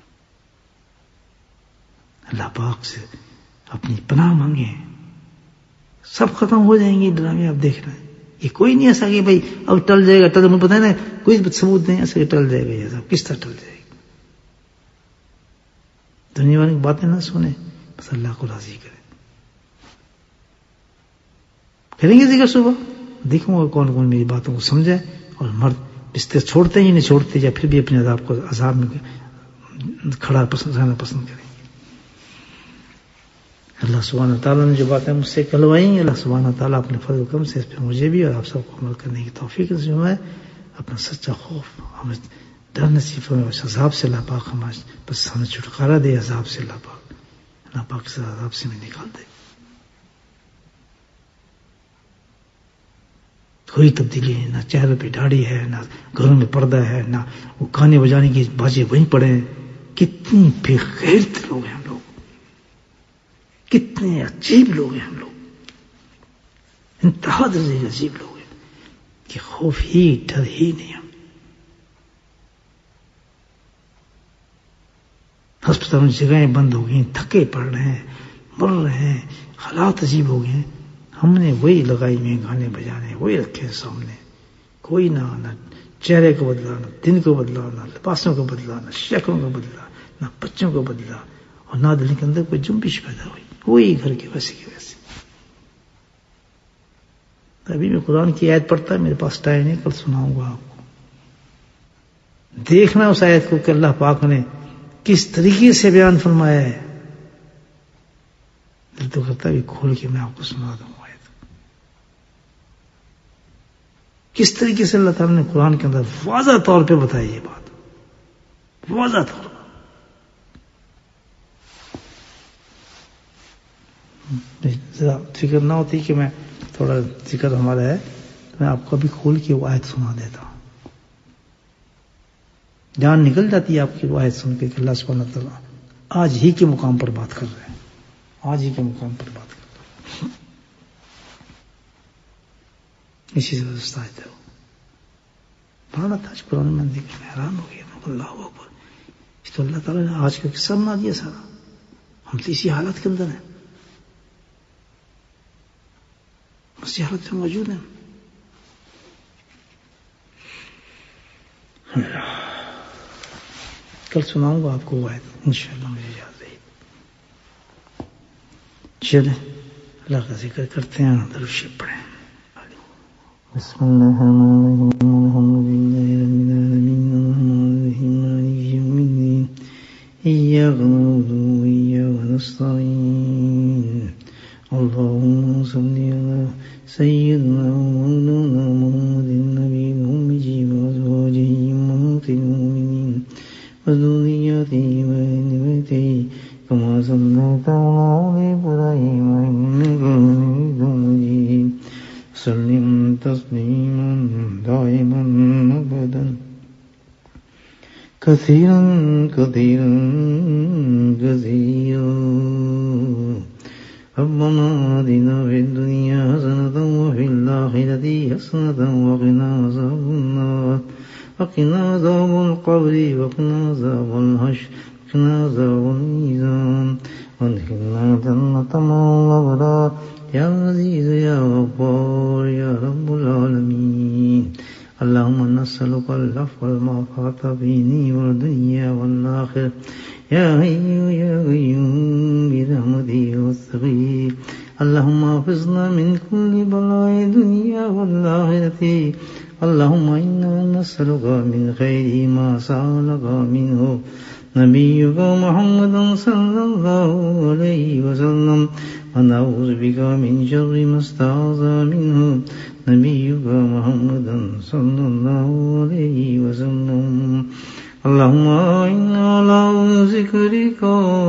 اللہ پاک سے اپنی پناہ مانگے، سب ختم ہو جائیں گے ڈرامے. آپ دیکھ رہے ہیں یہ کوئی نہیں ایسا کہ بھائی اب ٹل جائے گا، مجھے پتا ہے نا، کوئی ثبوت نہیں ایسا کہ ٹل جائے گا. یہ سب کس طرح ٹل جائے گا؟ دنیا والی باتیں نہ سنیں، بس اللہ کو راضی کریں گے ذکر صبح. دیکھوں گا کون کون میری باتوں کو سمجھے، اور مرد بستر چھوڑتے ہی نہیں چھوڑتے، یا پھر بھی اپنے عذاب میں کھڑا رہنا پسند کریں گے. اللہ سبحانہ تعالیٰ نے جو باتیں مجھ سے کہلوائی، اللہ سبحانہ تعالیٰ اپنے فضل و کرم سے اس پہ مجھے بھی اور آپ سب کو عمل کرنے کی توفیق نصیب ہے. اپنا سچا خوف ہمیں ڈر نصیب فرمائے، اس عذاب سے اللہ پاک بس ہمیں چھٹکارا دے عذاب سے. اللہ پاک سے عذاب سے ہمیں نکال دے. کوئی تبدیلی نہیں، نہ چہرے پہ داڑھی ہے، نہ گھروں میں پردہ ہے، نہ وہ گانے بجانے کی بازیں وہیں پڑے ہیں. کتنی بے غیرت لوگ ہیں ہم لوگ، کتنے عجیب لوگ ہیں ہم لوگ، انتہا درجے کے عجیب لوگ ہیں کہ خوف ہی ڈر ہی نہیں. ہم ہسپتالوں میں جگہیں بند ہو گئی، تھکے پڑ رہے ہیں، مر رہے ہیں، حالات عجیب ہو گئے ہیں. ہم نے وہی لگائی ہوئے گانے بجانے وہی رکھے سامنے، کوئی نہ چہرے کو بدلا، نہ دن کو بدلا، نہ لباسوں کو بدلا، نہ شکلوں کو بدلا، نہ بچوں کو بدلا، اور نہ دل کے اندر کوئی جنبش پیدا ہوئی، وہی گھر کے ویسے کے ویسے. ابھی میں قرآن کی آیت پڑھتا ہے، میرے پاس ٹائم نہیں، کل سناؤں گا آپ کو. دیکھنا اس آیت کو کہ اللہ پاک نے کس طریقے سے بیان فرمایا ہے. دل تو کرتا ہے کھول کے میں آپ کو سنا دوں آیت. کس طریقے سے اللہ تعالیٰ نے قرآن کے اندر واضح طور پہ بتائی یہ بات، واضح طور پر. ذرا فکر نہ ہوتی کہ میں تھوڑا ذکر ہمارا ہے، میں آپ کو ابھی کھول کے وہ آیت سنا دیتا ہوں. جان نکل جاتی ہے آپ کی وہ آیت سن کے کہ اللہ سبحانہ تعالیٰ آج ہی کے مقام پر بات کر رہے ہیں، آج ہی کے مقام پر بات کر رہے ہیں. اسی سے واسطہ آیت ہے وہ پڑھنا تھا آج قرآن میں دیکھ میں حیران ہو گیا. اللہ اکبر، اس تو اللہ تعالیٰ نے آج کا قصہ بنا دیا سارا. ہم تو اسی حالت کے اندر ہیں، اسی حالت میں موجود ہیں. کل سناؤں گا آپ کو آیت انشاءاللہ، مجھے یاد رہی. چلیں اللہ کا ذکر کرتے ہیں، درود شریف پڑھیں. بسم اللہ الرحمن الرحیم، الحمد للہ رب العالمین، الرحمن الرحیم، مالک یوم الدین، ایاک نعبد و ایاک نستعین، اللہم صلی علی سیدنا مولانا محمد النبی الأمی وازواجہ امہات المؤمنین وذریاتہ وآل بیتہ کما صلیت علی ابراہیم انک حمید مجید. سلم تسلیما دائما ابدا کثیرا کثیرا کثیرا. ربنا آتنا في الدنيا حسنة وفي الآخرة حسنة وقنا عذاب النار، وقنا عذاب القبر، وقنا عذاب الحشر، وقنا عذاب الميزان، وادخلنا جنة مع الأبرار يا عزيز يا غفار يا رب العالمين. اللهم نسألك العفو والمعافاة في الدين والدنيا والآخرة يا حي يا قيوم برحمتك واستغيث. اللهم احفظنا من كل بلاء الدنيا والآخرة. اللهم إنا نسألك من خير ما سألك منه نبيك محمد صلى الله عليه وسلم، ونعوذ بك من شر ما استعاذ منه نبيك محمد صلى الله عليه وسلم. اللهم إنا على ذكرك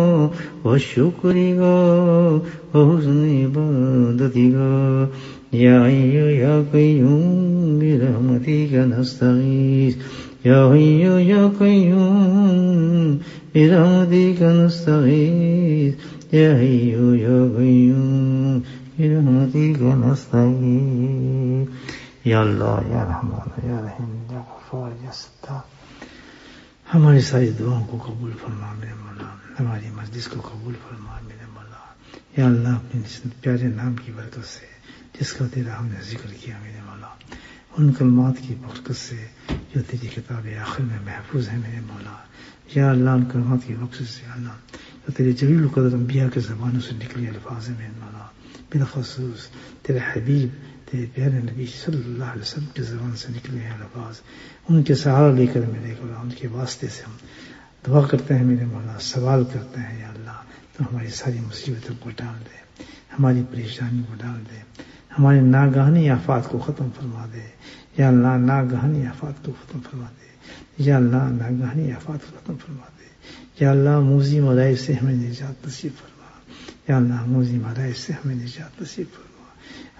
وشكرك وحسن عبادتك يا حي يا قيوم برحمتك نستغيث. يا حي يا قيوم برحمتك نستغيث. يا حي يا قيوم برحمتك نستغيث. یا اللہ یا رحمان یا رحیم یا غفار یا ستار، ہماری ساری دعاؤں کو قبول فرما میرے مولا، ہماری مجلس کو قبول فرما میرے مولا. یا اللہ اپنے پیارے نام کی برکت سے جس کا تیرا ہم نے ذکر کیا میرے مولا، ان کلمات کی برکت سے جو تیری کتاب آخر میں محفوظ ہے میرے مولا. یا اللہ ان کلمات کی برکت سے اللہ جو تیرے جلیل القدر انبیاء کے زبانوں سے نکلی الفاظ ہیں میرے مولا، بالخصوص تیرے حبیب تیرے پیارے نبی صلی اللہ علیہ وسلم کی زبان سے نکلے ہیں الفاظ، ان کے سہارا لے کر میرے مولا ان کے واسطے سے ہم دعا کرتے ہیں میرے مولا، سوال کرتے ہیں یا اللہ تو ہماری ساری مصیبتوں کو ڈال دے، ہماری پریشانی کو ڈال دے، ہمارے ناگہانی آفات کو ختم فرما دے. یا اللہ ناگہانی آفات کو ختم فرما دے. یا اللہ ناگہانی آفات کو ختم فرما دے. یا اللہ موذی ملائک سے ہمیں نجات نصیب فرما. یا اللہ موذی ملائک سے ہمیں نجات نصیب فرما.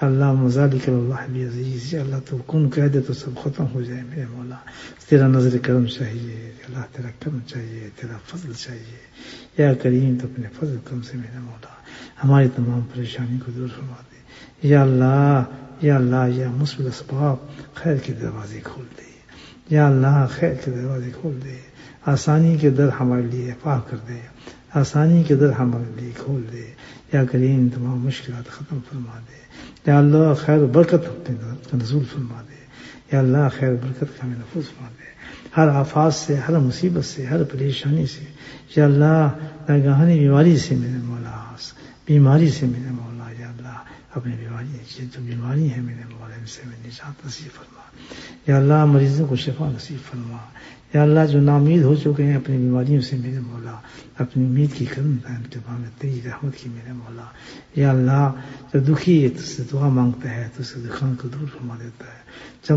اللہ مذالک اللہ عزیز، یا اللہ تو کن کہہ دے تو سب ختم ہو جائے میرے مولا. تیرا نظر کرم چاہیے اللہ، تیرا کرم چاہیے، تیرا فضل چاہیے یا کریم. تو اپنے فضل کرم سے میرے مولا ہماری تمام پریشانی کو دور فرما دے یا اللہ. یا اللہ یا مثبت اسباب خیر کے دروازے کھول دے یا اللہ، خیر کے دروازے کھول دے. آسانی کے در ہمارے لیے پاک کر دے، آسانی کے در ہمارے لیے کھول دے یا کریم. تمام مشکلات ختم فرما دے یا اللہ. خیر و برکت اپنے کا نزول فرما دے یا اللہ. خیر و برکت کا ہمیں نفوذ فرما دے ہر آفات سے، ہر مصیبت سے، ہر پریشانی سے یا اللہ. ناگہانی بیماری سے میرے مولا، بیماری سے میرے مولا یا اللہ. اپنی بیماری جو بیماری ہے میرے مولا ان سے میں نجات نصیب فرما یا اللہ. مریضوں کو شفا نصیب فرما یا اللہ. جو نامید ہو چکے ہیں اپنی بیماریوں سے میرے مولا، اپنی امید کی کرم انتظام تیری رحمت کی میرے مولا یا اللہ. جو دکھی ہے تو سے دعا مانگتا ہے تو اس کے دکھان کو دور فرما دیتا ہے. جب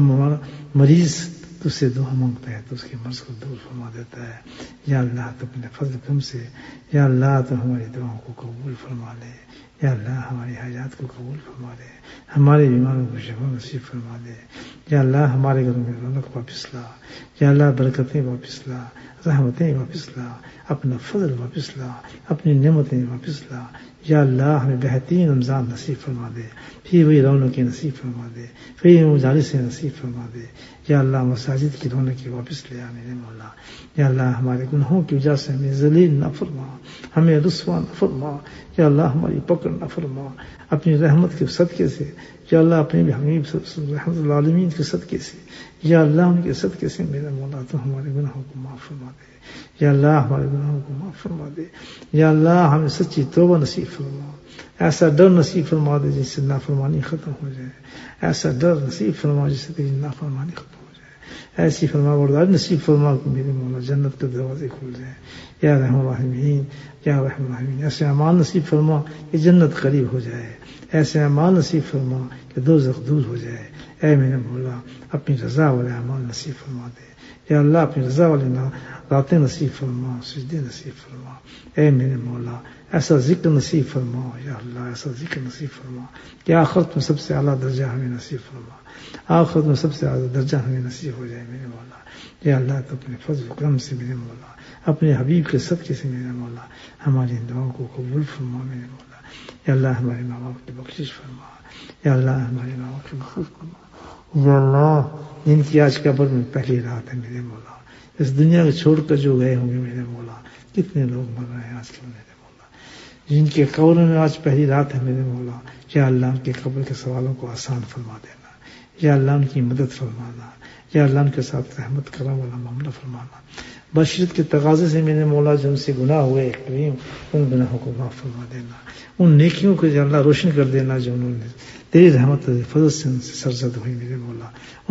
مریض تو سے دعا مانگتا ہے تو اس کے مرض کو دور فرما دیتا ہے یا اللہ. تو اپنے فضل کرم سے یا اللہ تو ہماری دعاؤں کو قبول فرما لے یا اللہ. ہماری حاجات کو قبول فرما لے، ہمارے بیماروں کو شفا نصیب فرما دے یا اللہ. ہمارے گھروں میں رونق واپس لا یا اللہ. برکتیں واپس لا، رحمتیں واپس لا، اپنا فضل واپس لا، اپنی نعمتیں واپس لا یا اللہ. ہمیں بہترین رمضان نصیب فرما دے، پھر وہی رونقیں نصیب فرما دے، پھر مجالسیں نصیب فرما دے یا اللہ. مساجد کی رونقیں واپس لے آ میرے مولا یا اللہ. ہمارے گناہوں کی وجہ سے ہمیں ذلیل نہ فرما، ہمیں رسوا نہ فرما یا اللہ. ہماری پکڑ نہ فرما اپنی رحمت کے صدقے سے یا اللہ. اپنے حبیب رحمت العالمین کے صدقے سے یا اللہ. ان کے صدقے سے میرے مولا تو ہمارے گناہوں کو معاف فرما دے یا اللہ. ہمارے گناہوں کو معاف فرما دے یا اللہ. ہمیں سچی توبہ نصیب فرما، ایسا ڈر نصیب فرما دے جس سے نافرمانی ختم ہو جائے، ایسا ڈر نصیب فرما جس سے تیری نافرمانی ختم ہو جائے، ایسی فرما برداری نصیب فرما کہ میرے مولا جنت کے دروازے کھل جائیں یا رحم الرحیمین یا رحم الرحیمین. ایسے اعمال نصیب فرما کہ جنت قریب ہو جائے، ایسے اعمال نصیب فرما کہ دوزخ دور ہو جائے. اے میرے مولا اپنی رضا والے اعمال نصیب فرما دے یا اللہ. اپنی رضا والے راتیں نصیب فرما، سجدے نصیب فرما. اے میرے مولا ایسا ذکر نصیب فرما یا اللہ. ایسا ذکر نصیب فرما کہ آخرت میں سب سے اعلیٰ درجہ ہمیں نصیب فرما، آخرت میں سب سے اعلیٰ درجہ ہمیں نصیب ہو جائے میرے مولا یا اللہ. تو اپنے فضل و کرم سے میرے مولا، اپنے حبیب کے صدقے سے میرے مولا ہماری دعاؤں کو قبول فرما میرے مولا یا اللہ. ہمارے ماں باپ کی بخشش فرما یا اللہ. ہمارے ماں باپ کی بخشش فرما یا اللہ. جن کی آج قبر میں پہلی رات ہے میرے مولا، اس دنیا کو چھوڑ کر جو گئے ہوں گے میرے مولا، کتنے لوگ مر رہے ہیں آج کل میرے مولا، جن کے قبر میں آج پہلی رات ہے میرے مولا یا اللہ. ان کے قبر کے سوالوں کو آسان فرما دینا یا اللہ. ان کی مدد فرمانا یا اللہ. ان کے ساتھ رحمت کرم والا معاملہ فرمانا. بشرت کے تقاضے سے میرے مولا جو ان سے گناہ ہوئے کریم، ان گناہوں کو معاف فرما دینا، ان نیکیوں کو یا اللہ روشن کر دینا جو انہوں نے تیری رحمت فضل سے ان سے سرزد ہوئی میرے مولا.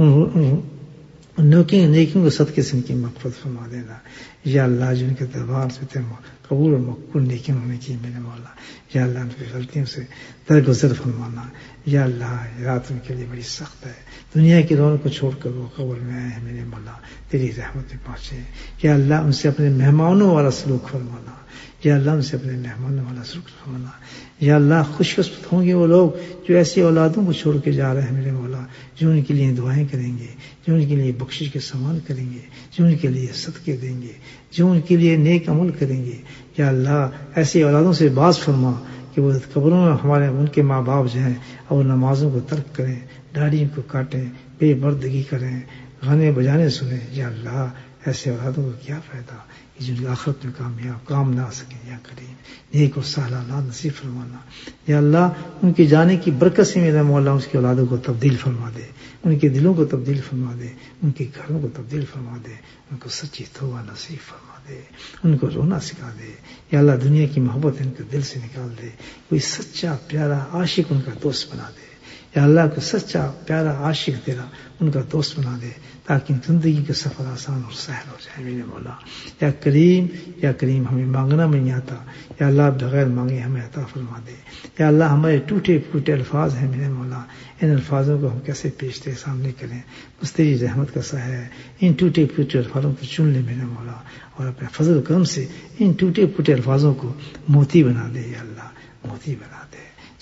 نیکیوں کے صدقے سے ان کی مغفرت فرما دینا یا اللہ. جن کے دربار سے قبول اور مقبول نیکیاں انہوں نے کی میرے مولا یا اللہ. ان کی غلطیوں سے درگزر فرمانا یا اللہ. رات ان کے لیے بڑی سخت ہے، دنیا کی رونق کو چھوڑ کر وہ قبر میں آئے ہیں میرے مولا، تیری رحمت میں پہنچے یا اللہ. ان سے اپنے مہمانوں والا سلوک فرمانا یا اللہ. ان سے اپنے مہمانوں والا سلوک فرمانا یا اللہ. خوش قسمت ہوں گے وہ لوگ جو ایسی اولادوں کو چھوڑ کے جا رہے ہیں میرے مولا، جو ان کے لیے دعائیں کریں گے، جو ان کے لیے بخشش کے سامان کریں گے، جو ان کے لیے صدقے دیں گے، جو ان کے لیے نیک عمل کریں گے یا اللہ. ایسی اولادوں سے باز فرما کہ وہ قبروں میں ہمارے ان کے ماں باپ جو ہیں اور نمازوں کو ترک کریں، داڑھی کو کاٹیں، بے پردگی کریں، گانے بجانے سنیں یا اللہ. ایسے اولادوں کو کیا فائدہ کہ جو آخرت میں کامیاب کام نہ آ سکیں یا کریم. نیک و سہل اولاد نصیب فرمانا یا اللہ. ان کے جانے کی برکت سے میرا مولا اس کی اولادوں کو تبدیل فرما دے، ان کے دلوں کو تبدیل فرما دے، ان کے گھروں کو تبدیل فرما دے، ان کو سچی توبہ نصیب فرما دے، ان کو رونا سکھا دے یا اللہ. دنیا کی محبت ان کے دل سے نکال دے، کوئی سچا پیارا عاشق ان کا دوست بنا دے یا اللہ. کو سچا پیارا عاشق تیرا ان کا دوست بنا دے تاکہ زندگی کا سفر آسان اور سہل ہو جائے میرے مولا یا کریم. یا کریم ہمیں مانگنا میں نہیں آتا یا اللہ. بغیر مانگے ہمیں عطا فرما دے یا اللہ. ہمارے ٹوٹے پھوٹے الفاظ ہیں میرے مولا، ان الفاظوں کو ہم کیسے پیش دے سامنے کریں. بس تیری رحمت کا سایہ ہے، ان ٹوٹے پھوٹے الفاظوں کو چن لے میرے مولا اور اپنے فضل و کرم سے ان ٹوٹے پھوٹے الفاظوں کو موتی بنا دے یا اللہ. موتی بنا دے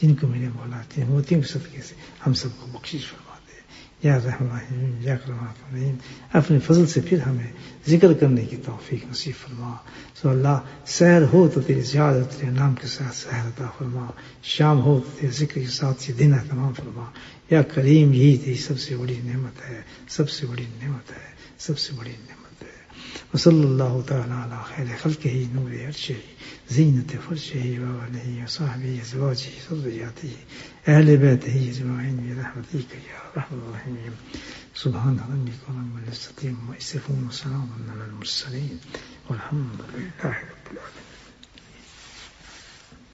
جن کو میرے مولا کے موتیوں کے صدقے سے ہم سب کو بخشش فرما دے یا رحم الرحیم یا کرم الرحیم. اپنے فضل سے پھر ہمیں ذکر کرنے کی توفیق نصیب فرما. سو اللہ سحر ہو تو تیری زیادت تیرے نام کے ساتھ سحر عطا فرما، شام ہو تو تیرے ذکر کے ساتھ یہ دن تمام فرما. یا کریم یہی تیری سب سے بڑی نعمت ہے، سب سے بڑی نعمت ہے، سب سے بڑی نعمت ہے. وصلی اللہ تعالی علی خیر خلقہ نور عرشہ زینت فرشہ وآلہ وصحبہ ازواجہ ذریاتہ اہل بیتہ اجمعین برحمتک یا ارحم الراحمین. سبحان ربک رب العزة عما یصفون وسلام علی المرسلین والحمد للہ رب العالمین.